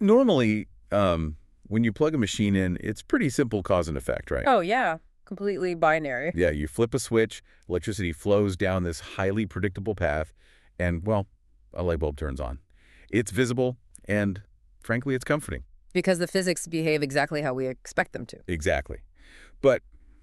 Normally, when you plug a machine in, it's pretty simple cause and effect, right? Oh, yeah. Completely binary. Yeah, you flip a switch, electricity flows down this highly predictable path, and, well, a light bulb turns on. It's visible, and frankly, it's comforting. Because the physics behave exactly how we expect them to. Exactly. But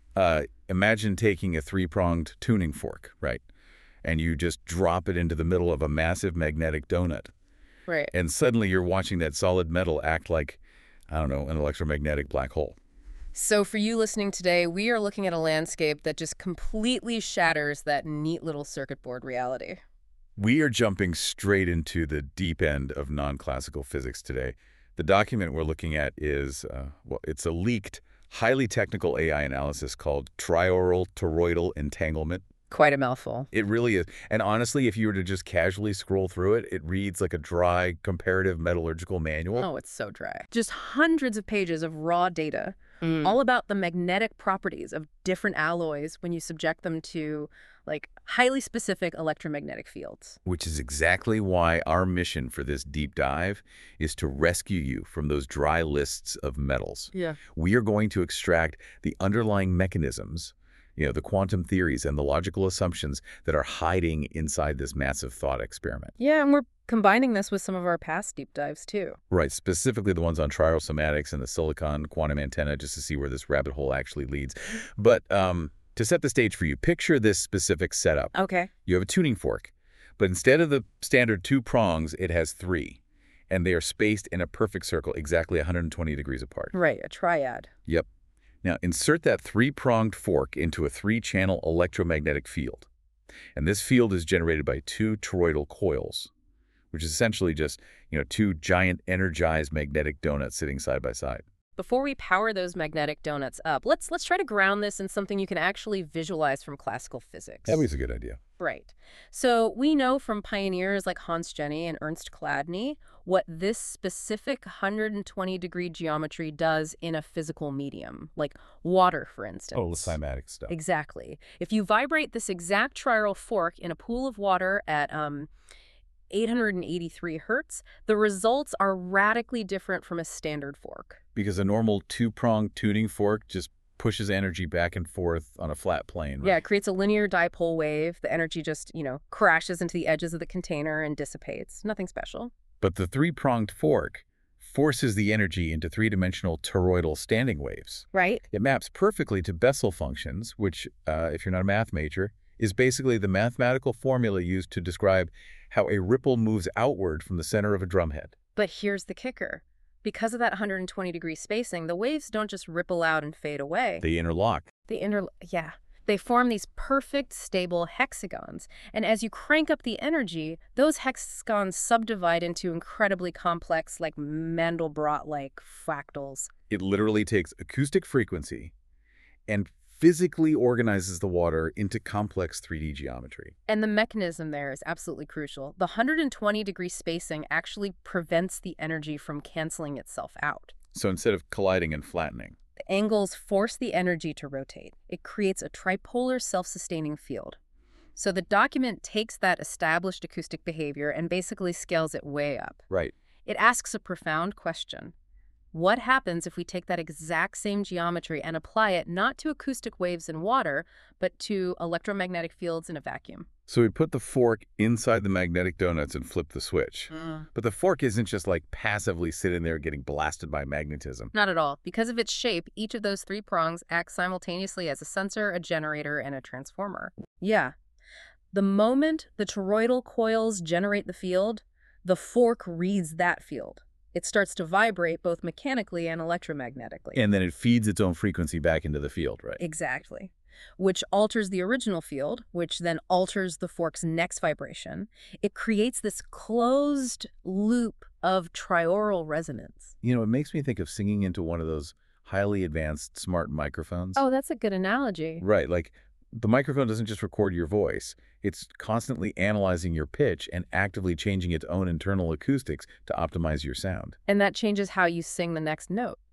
imagine taking a three-pronged tuning fork, right? And you just drop it into the middle of a massive magnetic donut. Right. And suddenly you're watching that solid metal act like, I don't know, an electromagnetic black hole. So for you listening today, we are looking at a landscape that just completely shatters that neat little circuit board reality. We are jumping straight into the deep end of non-classical physics today. The document we're looking at is, well, it's a leaked, highly technical AI analysis called triaural toroidal entanglement. Quite a mouthful. It really is. And honestly, if you were to just casually scroll through it, it reads like a dry comparative metallurgical manual. Oh, it's so dry. Just hundreds of pages of raw data, all about the magnetic properties of different alloys when you subject them to, like, highly specific electromagnetic fields. Which is exactly why our mission for this deep dive is to rescue you from those dry lists of metals. Yeah. We are going to extract the underlying mechanisms, the quantum theories and the logical assumptions that are hiding inside this massive thought experiment. Yeah, and we're combining this with some of our past deep dives, too. Right, specifically the ones on trial somatics and the silicon quantum antenna, just to see where this rabbit hole actually leads. But to set the stage for you, picture this specific setup. Okay. You have a tuning fork, but instead of the standard 2 prongs, it has 3. And they are spaced in a perfect circle, exactly 120 degrees apart. Right, a triad. Yep. Now, insert that 3-pronged fork into a 3-channel electromagnetic field. And this field is generated by 2 toroidal coils, which is essentially just, 2 giant energized magnetic donuts sitting side by side. Before we power those magnetic donuts up, let's try to ground this in something you can actually visualize from classical physics. That was a good idea. Right. So we know from pioneers like Hans Jenny and Ernst Chladni what this specific 120-degree geometry does in a physical medium, like water, for instance. Oh, the cymatic stuff. Exactly. If you vibrate this exact triaural fork in a pool of water at 883 hertz, the results are radically different from a standard fork. Because a normal 2-pronged tuning fork just pushes energy back and forth on a flat plane. Right? Yeah, it creates a linear dipole wave. The energy just, crashes into the edges of the container and dissipates. Nothing special. But the 3-pronged fork forces the energy into 3-dimensional toroidal standing waves. Right. It maps perfectly to Bessel functions, which, if you're not a math major, is basically the mathematical formula used to describe how a ripple moves outward from the center of a drumhead. But here's the kicker. Because of that 120-degree spacing, the waves don't just ripple out and fade away. They interlock. They form these perfect, stable hexagons. And as you crank up the energy, those hexagons subdivide into incredibly complex, like Mandelbrot-like fractals. It literally takes acoustic frequency and physically organizes the water into complex 3D geometry. And the mechanism there is absolutely crucial. The 120-degree spacing actually prevents the energy from canceling itself out. So instead of colliding and flattening, the angles force the energy to rotate. It creates a tripolar self-sustaining field. So the document takes that established acoustic behavior and basically scales it way up. Right. It asks a profound question. What happens if we take that exact same geometry and apply it not to acoustic waves in water, but to electromagnetic fields in a vacuum? So we put the fork inside the magnetic donuts and flip the switch. But the fork isn't just like passively sitting there getting blasted by magnetism. Not at all. Because of its shape, each of those 3 prongs acts simultaneously as a sensor, a generator, and a transformer. Yeah. The moment the toroidal coils generate the field, the fork reads that field. It starts to vibrate both mechanically and electromagnetically. And then it feeds its own frequency back into the field, right? Exactly. Which alters the original field, which then alters the fork's next vibration. It creates this closed loop of triaural resonance. It makes me think of singing into one of those highly advanced smart microphones. Oh, that's a good analogy. Right, like the microphone doesn't just record your voice. It's constantly analyzing your pitch and actively changing its own internal acoustics to optimize your sound. And that changes how you sing the next note.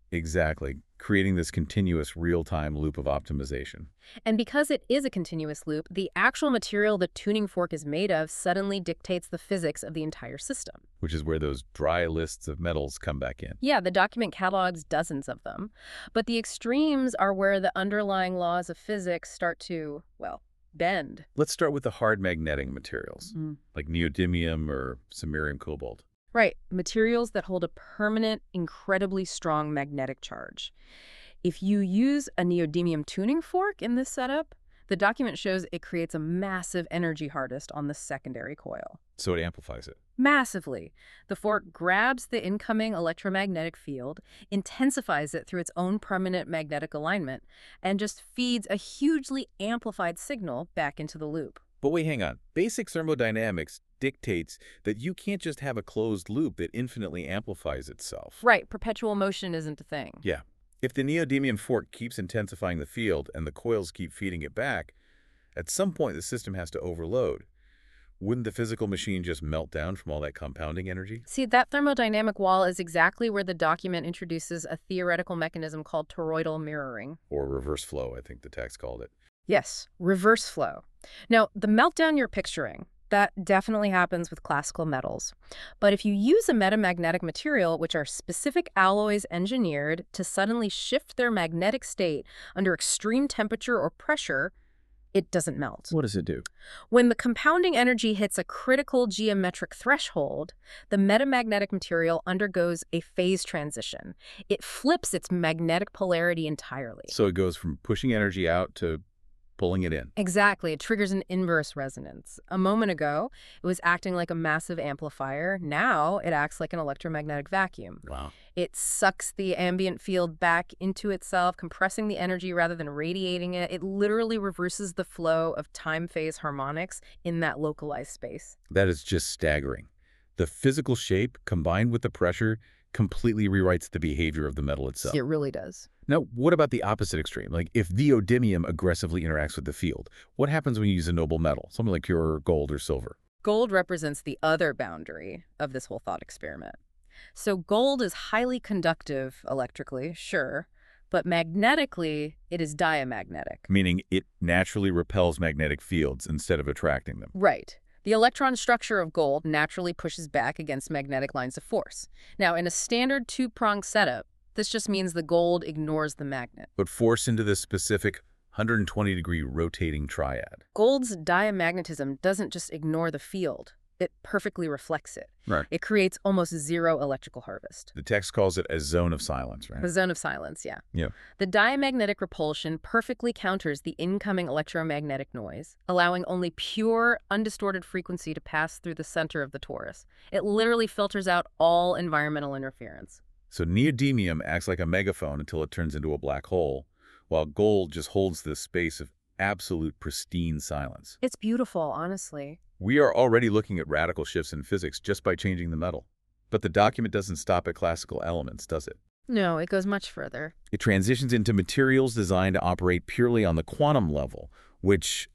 Exactly, creating this continuous real-time loop of optimization. And because it is a continuous loop, the actual material the tuning fork is made of suddenly dictates the physics of the entire system. Which is where those dry lists of metals come back in. Yeah, the document catalogs dozens of them. But the extremes are where the underlying laws of physics start to, well, bend. Let's start with the hard magnetic materials, Mm. like neodymium or samarium cobalt. Right, materials that hold a permanent, incredibly strong magnetic charge. If you use a neodymium tuning fork in this setup, the document shows it creates a massive energy harvest on the secondary coil. So it amplifies it. Massively. The fork grabs the incoming electromagnetic field, intensifies it through its own permanent magnetic alignment, and just feeds a hugely amplified signal back into the loop. But wait, hang on. Basic thermodynamics dictates that you can't just have a closed loop that infinitely amplifies itself. Right, perpetual motion isn't a thing. Yeah. If the neodymium fork keeps intensifying the field and the coils keep feeding it back, at some point the system has to overload. Wouldn't the physical machine just melt down from all that compounding energy? See, that thermodynamic wall is exactly where the document introduces a theoretical mechanism called toroidal mirroring. Or reverse flow, I think the text called it. Yes, reverse flow. Now, the meltdown you're picturing, that definitely happens with classical metals. But if you use a metamagnetic material, which are specific alloys engineered to suddenly shift their magnetic state under extreme temperature or pressure, it doesn't melt. What does it do? When the compounding energy hits a critical geometric threshold, the metamagnetic material undergoes a phase transition. It flips its magnetic polarity entirely. So it goes from pushing energy out to pulling it in. Exactly. It triggers an inverse resonance. A moment ago, it was acting like a massive amplifier. Now it acts like an electromagnetic vacuum. Wow. It sucks the ambient field back into itself, compressing the energy rather than radiating it. It literally reverses the flow of time phase harmonics in that localized space. That is just staggering. The physical shape combined with the pressure completely rewrites the behavior of the metal itself. It really does. Now, what about the opposite extreme? Like if neodymium aggressively interacts with the field, what happens when you use a noble metal, something like pure gold or silver? Gold represents the other boundary of this whole thought experiment. So gold is highly conductive electrically, sure, but magnetically, it is diamagnetic. Meaning it naturally repels magnetic fields instead of attracting them. Right. The electron structure of gold naturally pushes back against magnetic lines of force. Now, in a standard two-pronged setup, this just means the gold ignores the magnet. But forced into this specific 120-degree rotating triad. Gold's diamagnetism doesn't just ignore the field. It perfectly reflects it. Right. It creates almost zero electrical harvest. The text calls it a zone of silence, right? A zone of silence, yeah. Yeah. The diamagnetic repulsion perfectly counters the incoming electromagnetic noise, allowing only pure, undistorted frequency to pass through the center of the torus. It literally filters out all environmental interference. So neodymium acts like a megaphone until it turns into a black hole, while gold just holds this space of absolute pristine silence. It's beautiful, honestly. We are already looking at radical shifts in physics just by changing the metal. But the document doesn't stop at classical elements, does it? No, it goes much further. It transitions into materials designed to operate purely on the quantum level, which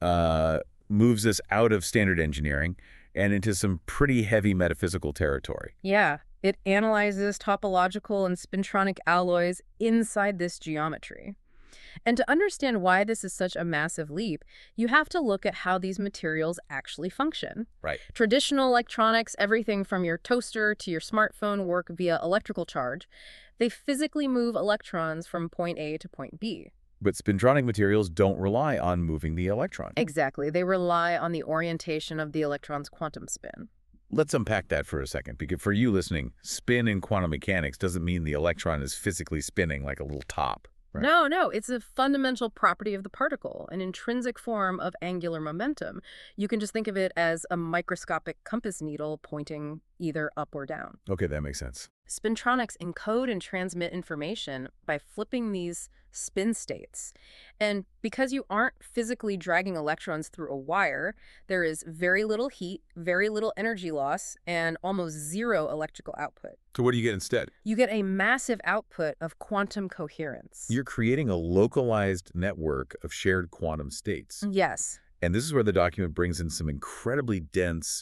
moves us out of standard engineering and into some pretty heavy metaphysical territory. Yeah, it analyzes topological and spintronic alloys inside this geometry. And to understand why this is such a massive leap, you have to look at how these materials actually function. Right. Traditional electronics, everything from your toaster to your smartphone, work via electrical charge. They physically move electrons from point A to point B. But spintronic materials don't rely on moving the electron. Exactly. They rely on the orientation of the electron's quantum spin. Let's unpack that for a second, because for you listening, spin in quantum mechanics doesn't mean the electron is physically spinning like a little top. Right. No, it's a fundamental property of the particle, an intrinsic form of angular momentum. You can just think of it as a microscopic compass needle pointing either up or down. Okay, that makes sense. Spintronics encode and transmit information by flipping these spin states. And because you aren't physically dragging electrons through a wire, there is very little heat, very little energy loss, and almost zero electrical output. So what do you get instead? You get a massive output of quantum coherence. You're creating a localized network of shared quantum states. Yes. And this is where the document brings in some incredibly dense,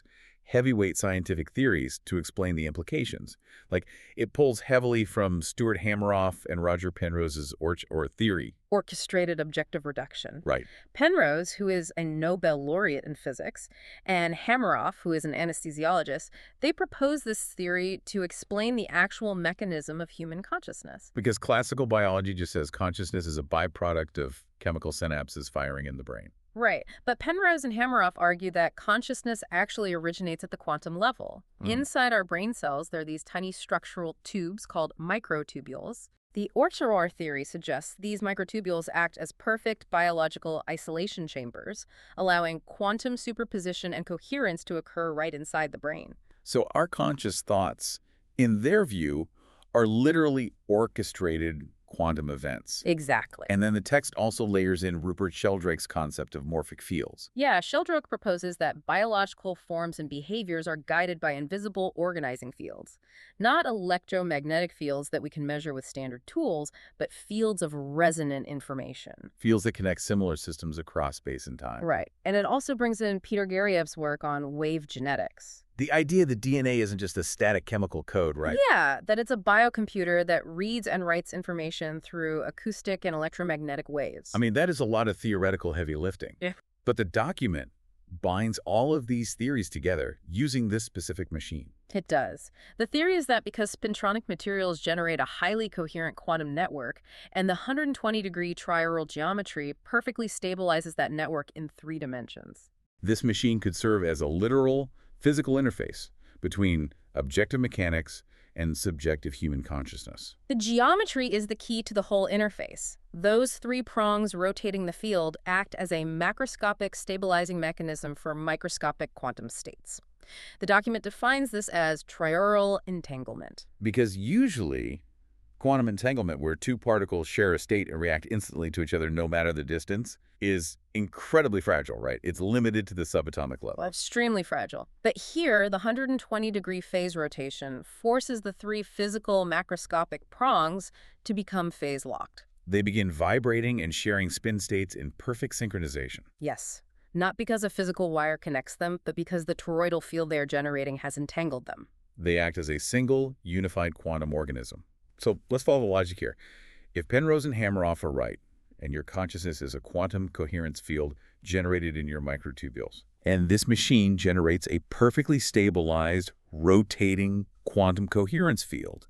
heavyweight scientific theories to explain the implications. Like, it pulls heavily from Stuart Hameroff and Roger Penrose's or theory. Orchestrated objective reduction. Right. Penrose, who is a Nobel laureate in physics, and Hameroff, who is an anesthesiologist, they propose this theory to explain the actual mechanism of human consciousness. Because classical biology just says consciousness is a byproduct of chemical synapses firing in the brain. Right. But Penrose and Hameroff argue that consciousness actually originates at the quantum level. Inside our brain cells, there are these tiny structural tubes called microtubules. The Oerscher theory suggests these microtubules act as perfect biological isolation chambers, allowing quantum superposition and coherence to occur right inside the brain. So our conscious thoughts, in their view, are literally orchestrated quantum events. Exactly. And then the text also layers in Rupert Sheldrake's concept of morphic fields. Yeah, Sheldrake proposes that biological forms and behaviors are guided by invisible organizing fields. Not electromagnetic fields that we can measure with standard tools, but fields of resonant information. Fields that connect similar systems across space and time. Right. And it also brings in Peter Garyiev's work on wave genetics. The idea that DNA isn't just a static chemical code, right? Yeah, that it's a biocomputer that reads and writes information through acoustic and electromagnetic waves. I mean, that is a lot of theoretical heavy lifting. Yeah. But the document binds all of these theories together using this specific machine. It does. The theory is that because spintronic materials generate a highly coherent quantum network, and the 120-degree triaural geometry perfectly stabilizes that network in 3 dimensions. This machine could serve as a literal physical interface between objective mechanics and subjective human consciousness. The geometry is the key to the whole interface. Those 3 prongs rotating the field act as a macroscopic stabilizing mechanism for microscopic quantum states. The document defines this as triaural entanglement. Because usually, quantum entanglement, where 2 particles share a state and react instantly to each other no matter the distance, is incredibly fragile, right? It's limited to the subatomic level. Extremely fragile. But here, the 120-degree phase rotation forces the 3 physical macroscopic prongs to become phase-locked. They begin vibrating and sharing spin states in perfect synchronization. Yes. Not because a physical wire connects them, but because the toroidal field they are generating has entangled them. They act as a single, unified quantum organism. So let's follow the logic here. If Penrose and Hameroff are right, and your consciousness is a quantum coherence field generated in your microtubules, and this machine generates a perfectly stabilized, rotating quantum coherence field,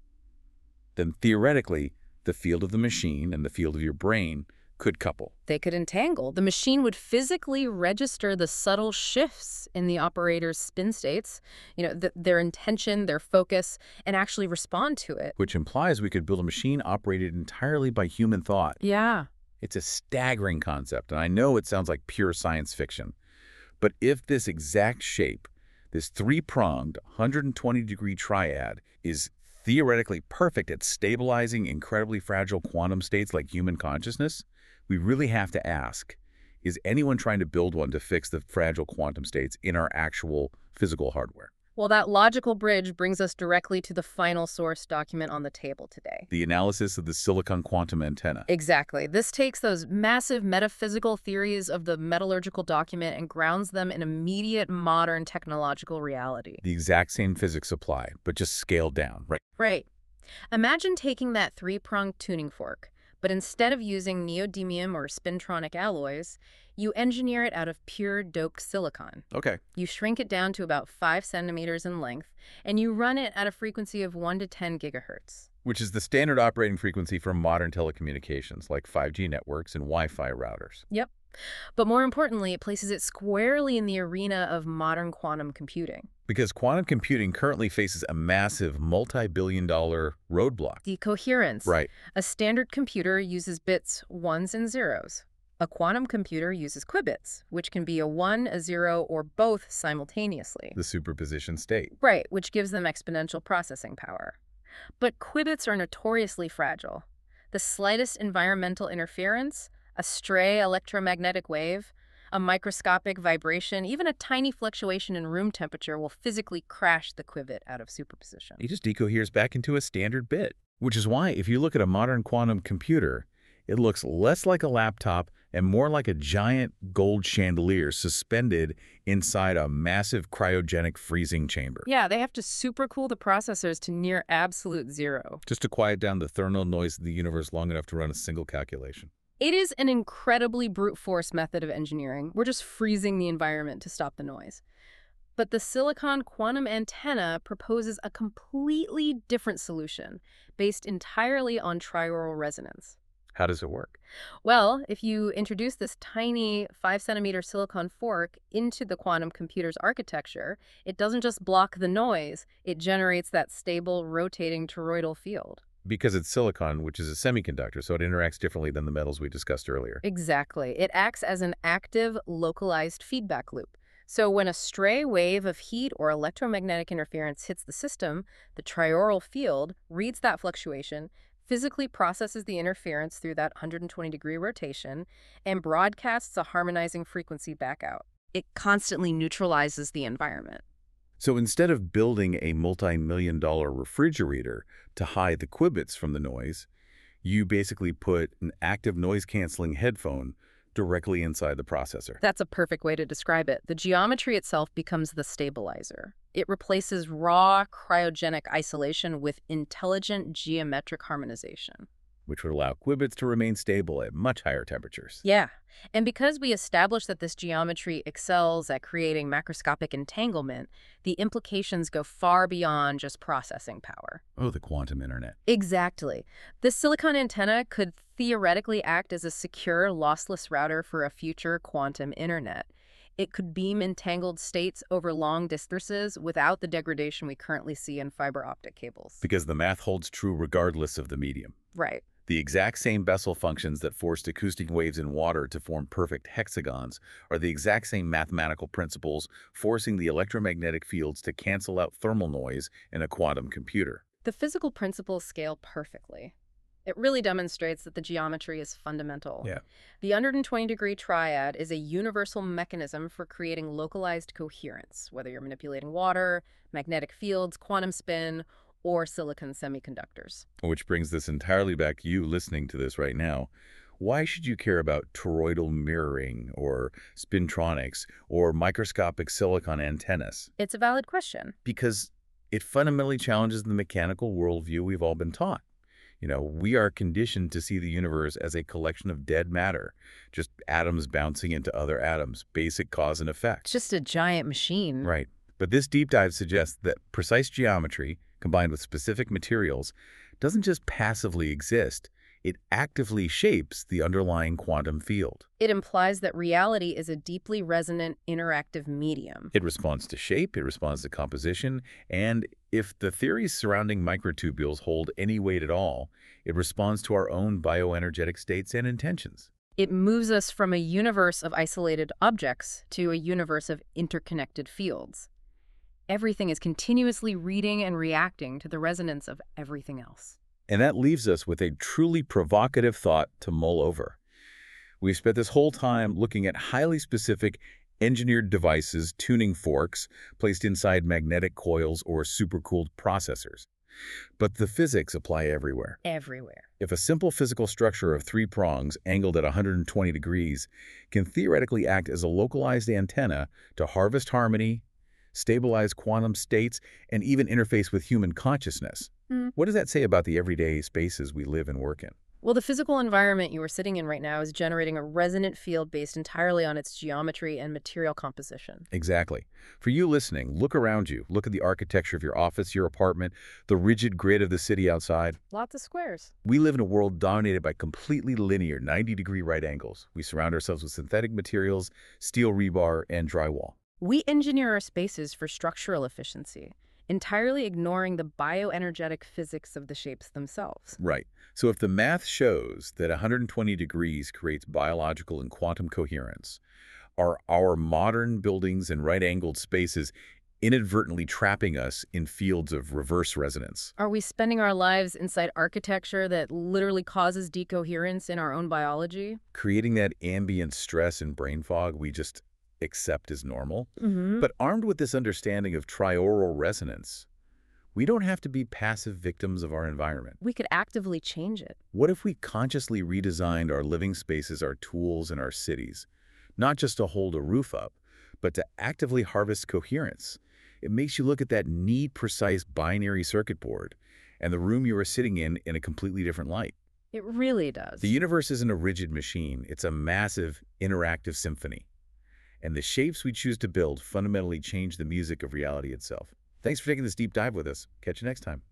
then theoretically, the field of the machine and the field of your brain could couple. They could entangle. The machine would physically register the subtle shifts in the operator's spin states, their intention, their focus, and actually respond to it. Which implies we could build a machine operated entirely by human thought. Yeah. It's a staggering concept, and I know it sounds like pure science fiction. But if this exact shape, this 3-pronged, 120-degree triad, is theoretically perfect at stabilizing incredibly fragile quantum states like human consciousness, we really have to ask, is anyone trying to build one to fix the fragile quantum states in our actual physical hardware? Well, that logical bridge brings us directly to the final source document on the table today. The analysis of the silicon quantum antenna. Exactly. This takes those massive metaphysical theories of the metallurgical document and grounds them in immediate modern technological reality. The exact same physics apply, but just scaled down, right? Right. Imagine taking that 3-pronged tuning fork, but instead of using neodymium or spintronic alloys, you engineer it out of pure doped silicon. Okay. You shrink it down to about 5 centimeters in length, and you run it at a frequency of 1 to 10 gigahertz. Which is the standard operating frequency for modern telecommunications, like 5G networks and Wi-Fi routers. Yep. But more importantly, it places it squarely in the arena of modern quantum computing. Because quantum computing currently faces a massive multi-billion-dollar roadblock. Decoherence. Right. A standard computer uses bits, 1s and 0s. A quantum computer uses qubits, which can be a 1, a 0, or both simultaneously. The superposition state. Right, which gives them exponential processing power. But qubits are notoriously fragile. The slightest environmental interference, a stray electromagnetic wave, a microscopic vibration, even a tiny fluctuation in room temperature will physically crash the qubit out of superposition. It just decoheres back into a standard bit. Which is why, if you look at a modern quantum computer, It looks less like a laptop and more like a giant gold chandelier suspended inside a massive cryogenic freezing chamber, Yeah, they have to supercool the processors to near absolute zero. just to quiet down the thermal noise of the universe long enough to run a single calculation. It is an incredibly brute force method of engineering. We're just freezing the environment to stop the noise. But the silicon quantum antenna proposes a completely different solution based entirely on triaural resonance. How does it work? Well, if you introduce this tiny 5-centimeter silicon fork into the quantum computer's architecture, it doesn't just block the noise, it generates that stable, rotating toroidal field. Because it's silicon, which is a semiconductor, so it interacts differently than the metals we discussed earlier. Exactly. It acts as an active, localized feedback loop. So when a stray wave of heat or electromagnetic interference hits the system, the triaural field reads that fluctuation, physically processes the interference through that 120-degree rotation, and broadcasts a harmonizing frequency back out. It constantly neutralizes the environment. So instead of building a multi-million-dollar refrigerator to hide the qubits from the noise, you basically put an active noise-canceling headphone directly inside the processor. That's a perfect way to describe it. The geometry itself becomes the stabilizer. It replaces raw cryogenic isolation with intelligent geometric harmonization. Which would allow qubits to remain stable at much higher temperatures. Yeah, and because we established that this geometry excels at creating macroscopic entanglement, the implications go far beyond just processing power. Oh, the quantum internet. Exactly. This silicon antenna could theoretically act as a secure, lossless router for a future quantum internet. It could beam entangled states over long distances without the degradation we currently see in fiber optic cables. Because the math holds true regardless of the medium. Right. The exact same Bessel functions that forced acoustic waves in water to form perfect hexagons are the exact same mathematical principles forcing the electromagnetic fields to cancel out thermal noise in a quantum computer. The physical principles scale perfectly. It really demonstrates that the geometry is fundamental. Yeah. The 120-degree triad is a universal mechanism for creating localized coherence, whether you're manipulating water, magnetic fields, quantum spin, or silicon semiconductors. Which brings this entirely back to you listening to this right now. Why should you care about toroidal mirroring or spintronics or microscopic silicon antennas? It's a valid question. Because it fundamentally challenges the mechanical worldview we've all been taught. We are conditioned to see the universe as a collection of dead matter, just atoms bouncing into other atoms, basic cause and effect. It's just a giant machine. Right. But this deep dive suggests that precise geometry, combined with specific materials, doesn't just passively exist. It actively shapes the underlying quantum field. It implies that reality is a deeply resonant, interactive medium. It responds to shape, it responds to composition, and if the theories surrounding microtubules hold any weight at all, it responds to our own bioenergetic states and intentions. It moves us from a universe of isolated objects to a universe of interconnected fields. Everything is continuously reading and reacting to the resonance of everything else. And that leaves us with a truly provocative thought to mull over. We've spent this whole time looking at highly specific engineered devices, tuning forks, placed inside magnetic coils or supercooled processors. But the physics apply everywhere. Everywhere. If a simple physical structure of 3 prongs angled at 120 degrees can theoretically act as a localized antenna to harvest harmony, stabilize quantum states, and even interface with human consciousness, what does that say about the everyday spaces we live and work in? Well, the physical environment you are sitting in right now is generating a resonant field based entirely on its geometry and material composition. Exactly. For you listening, look around you. Look at the architecture of your office, your apartment, the rigid grid of the city outside. Lots of squares. We live in a world dominated by completely linear 90-degree right angles. We surround ourselves with synthetic materials, steel rebar, and drywall. We engineer our spaces for structural efficiency, entirely ignoring the bioenergetic physics of the shapes themselves. Right. So if the math shows that 120 degrees creates biological and quantum coherence, are our modern buildings and right-angled spaces inadvertently trapping us in fields of reverse resonance? Are we spending our lives inside architecture that literally causes decoherence in our own biology? Creating that ambient stress and brain fog we just accept as normal? Mm-hmm. But armed with this understanding of triaural resonance, We don't have to be passive victims of our environment. We could actively change it. What if we consciously redesigned our living spaces, our tools, and our cities, not just to hold a roof up, but to actively harvest coherence? It makes you look at that need-precise binary circuit board and the room you are sitting in a completely different light. It really does. The universe isn't a rigid machine. It's a massive, interactive symphony. And the shapes we choose to build fundamentally change the music of reality itself. Thanks for taking this deep dive with us. Catch you next time.